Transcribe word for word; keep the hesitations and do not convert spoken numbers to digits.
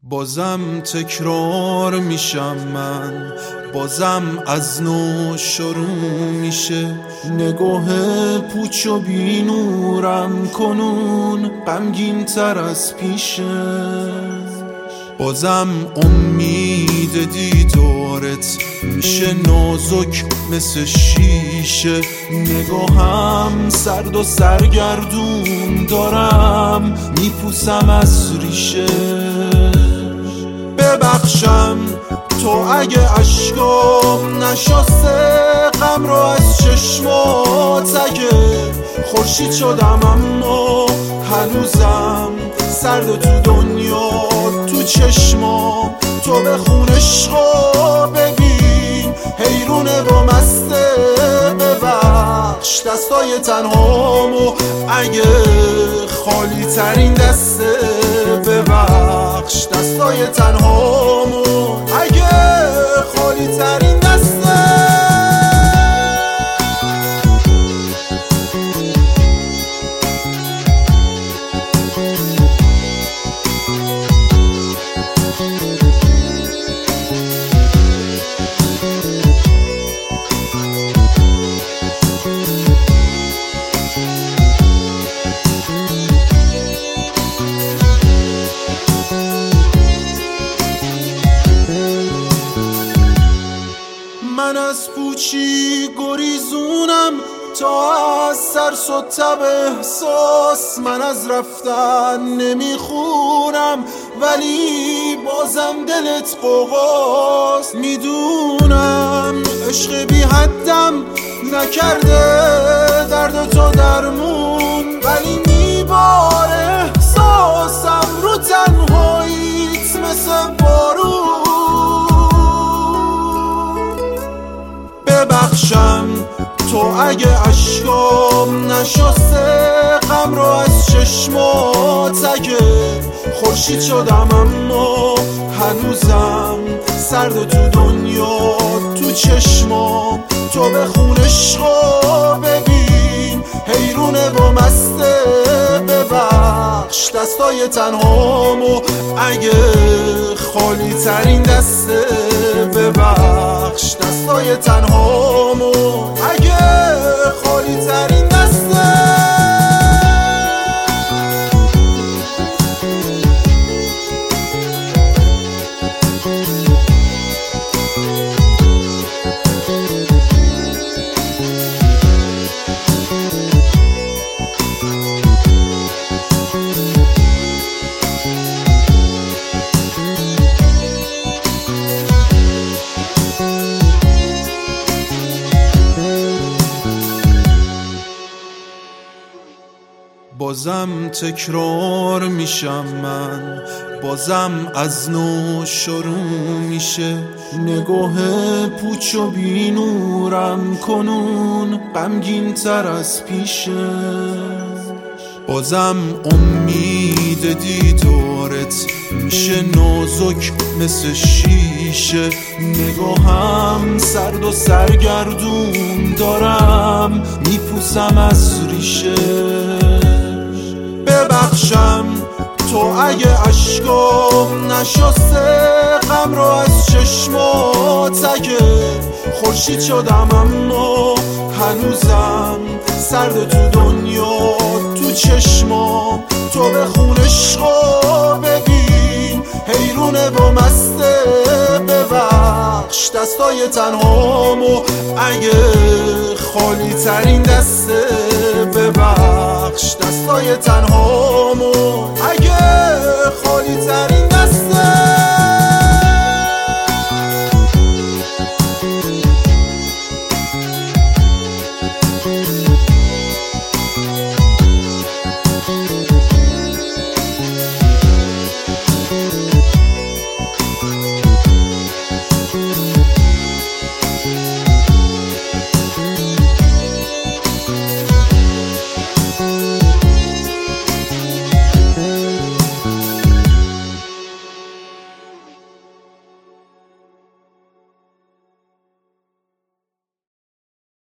بازم تکرار میشم من، بازم از نو شروع میشه. نگاه پوچ و بینورم کنون غمگین تر از پیشه. بازم امید دیدارت میشه نازک مثل شیشه. نگاهم سرد و سرگردون دارم میپوسم از ریشه. ببخشم تو اگه اشکام نشسته غم رو از چشمات، اگه خورشید شدم اما هنوزم سرد تو دنیا تو چشمام. تو بخون عشقا ببین حیرونه و مسته. ببخش دستای تنهامو اگه خالی ترین دسته. ببخش دستای تنهامو اگه خالی ترین دسته. من از پوچی گریزونم تا از ترس و تب احساس. من از رفتن نمیخونم ولی بازم دلت قوقاست. میدونم عشق بی حدم نکرده درد تو درمون، ولی میباره احساسم رو تنهاییت مثل بارون. ببخشم تو اگه اشکام نشسته غم رو از چشمات، اگه خورشید شدم اما هنوزم سرد تو دنیا تو چشمام. تو بخون عشقا ببین حیرونه و مسته. ببخش دستای تنهامو اگه خالی ترین دسته. ببخش دستای تنهامو اگه خالی ترین دسته. بازم تکرار میشم من، بازم از نو شروع میشه. نگاه پوچ و بینورم کنون غمگین تر از پیشه. بازم امید دیدارت میشه نازک مثل شیشه. نگاهم سرد و سرگردون دارم میپوسم از ریشه. ببخشم تو اگه اشکام نشسته غم رو از چشمات، اگه خورشید شدم اما هنوزم سرد تو دنیا تو چشمام. تو بخون عشقا ببین حیرونه و مسته. ببخش دستای تنهامو اگه خالی ترین دسته. ببخش دستای تنهامو اگه خالی ترین دسته.